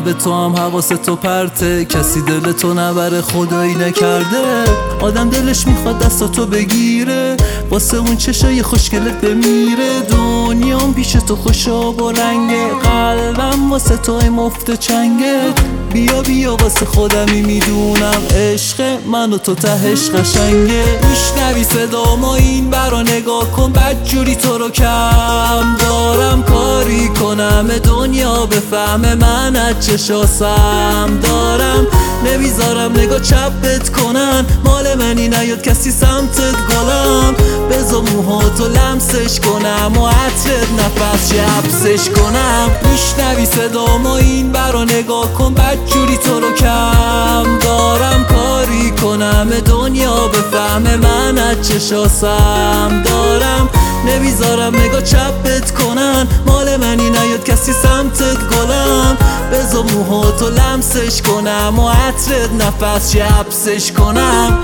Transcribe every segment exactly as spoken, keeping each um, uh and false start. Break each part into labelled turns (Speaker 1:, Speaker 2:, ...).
Speaker 1: به تو هم حواستو پرته، کسی دل تو نبره خدایی نکرده. آدم دلش میخواد دستاتو بگیره، واسه اون چشای خوشگلت بمیره. دنیام پیش تو خوشاب و رنگه، قلبم واسه توی مفت چنگه. بیا بیا واسه خودمی میدونم، عشق من و تو تهش قشنگه. میشنوی صدامو این برا نگاه کن، بدجوری تو رو کم دارم. کاری کنم دنیا بفهمه من از چشاسم دارم. نمیذارم نگاه چپت کنن، مال منی نیاد کسی سمتت گلم. بذار موهاتو لمسش کنم و عطرت نفس حبسش کنم. میشنوی صدامو این برا نگاه کن، بدجوری تو رو کم دارم. کاری کنم دنیا بفهمه من از چشاسم دارم. نمیذارم نگاه چپت کنن، مال منی نیاد کسی سمتت گلم. بذار موهاتو لمسش کنم و عطرت نفس حبسش کنم.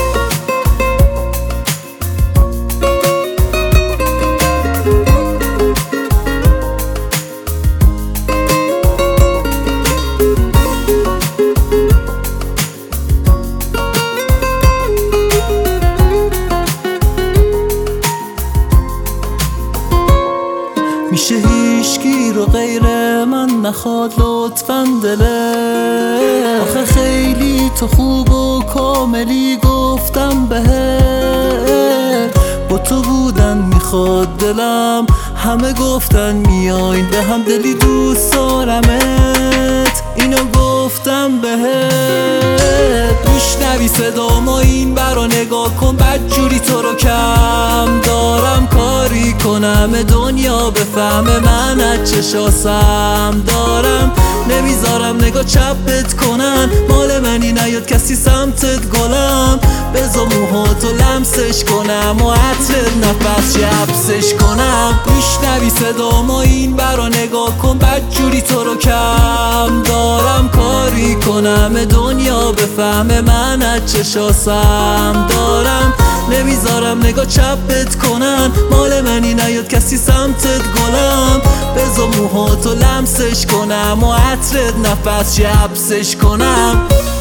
Speaker 1: میشه هیچکی رو غیر من نخواد لطفاً دله. آخه خیلی تو خوب و کاملی گفتم بهت، با تو بودن میخواد دلم. همه گفتن میاین به هم، دلی دوست دارمت، اینو گفتم بهت. میشنوی صدامو این برا نگاه کن، بدجوری تو رو کم دارم. کاری کنم دنیا بفهمه من از چشاسم دارم. نمیذارم نگاه چپت کنن، مال منی نیاد کسی سمتت گلم. بذار موهاتو لمسش کنم و عطرت نفس حبسش کنم. میشنوی صدامو این برا نگاه کن، بدجوری تو رو کم دارم. کاری کنم دنیا بفهمه من از چشاسم دارم. نمیذارم نگاه چپت کنن، مال منی نیاد کسی سمتت گلم. بذار موهاتو لمسش کنم و عطرت نفس حبسش کنم.